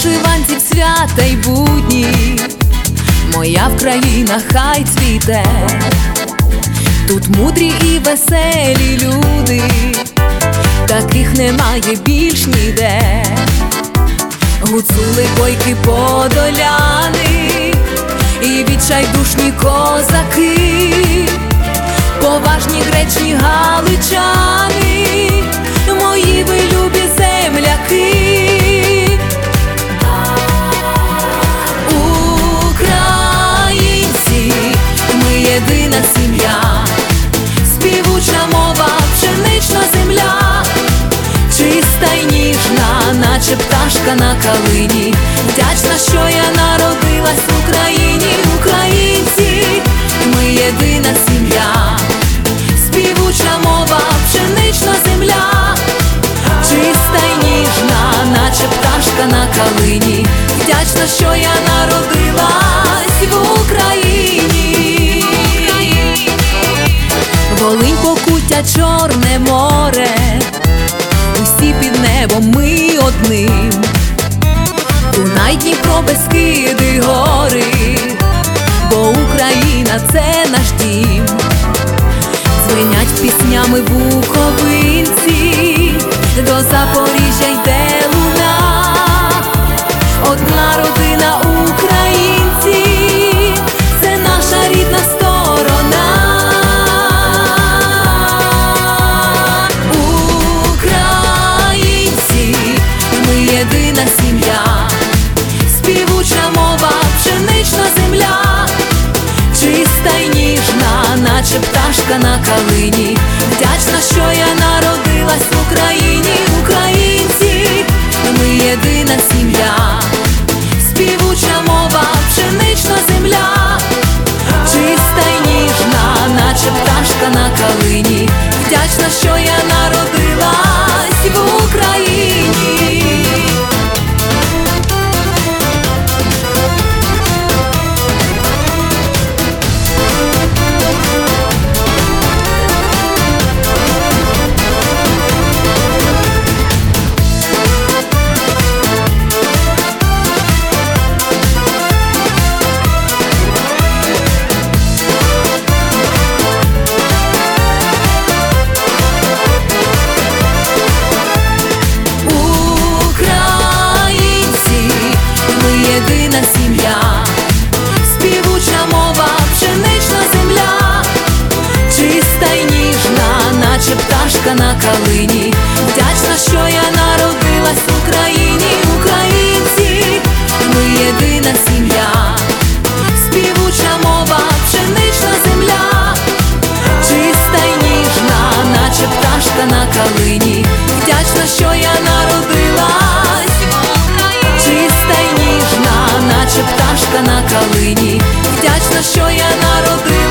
вишиванці в свята й будні, моя Вкраїна хай цвіте. Тут мудрі і веселі люди, таких немає більш ніде. Гуцули, бойки, подоляни і відчайдушні козаки, поважні гречні галичани, мої ви любі земляки. Українці, ми єдина сім'я, співуча мова, пшенична земля, чиста й ніжна, наче пташка на калині. Вдячна, що я народилась в Україні. Українці, ми єдина сім'я, співуча мова, пшенична земля, чиста й ніжна, наче пташка на калині. Вдячна, що я народилась в Україні. Волинь, Покуття, Чорне море, усі під небом ми одним. Дунай, Дніпро, Бескиди, гори, бо Україна – це наш дім. Дзвенять піснями буковинці, до Запоріжжя йде луна. Одна родина українці, це наша рідна сторона. Українці, ми єдина сім'я, співуча мова, пшенична земля, чиста й ніжна, наче пташка на калині. Вдячна, що я народилась в Україні. Українці, ми єдина сім'я, співуча мова, пшенична земля, чиста й ніжна, наче пташка на калині. Вдячна, що я народилась в Україні. Єдина сім'я, співуча мова, пшенична земля, чиста й ніжна, наче пташка на калині. Вдячна, що я народилась в Україні. Українці, ми єдина сім'я, співуча мова, пшенична земля, чиста й ніжна, наче пташка на калині. Вдячна, що я народилась в Україні. Чиста й ніжна, наче пташка на калині. Вдячна, що я народилась.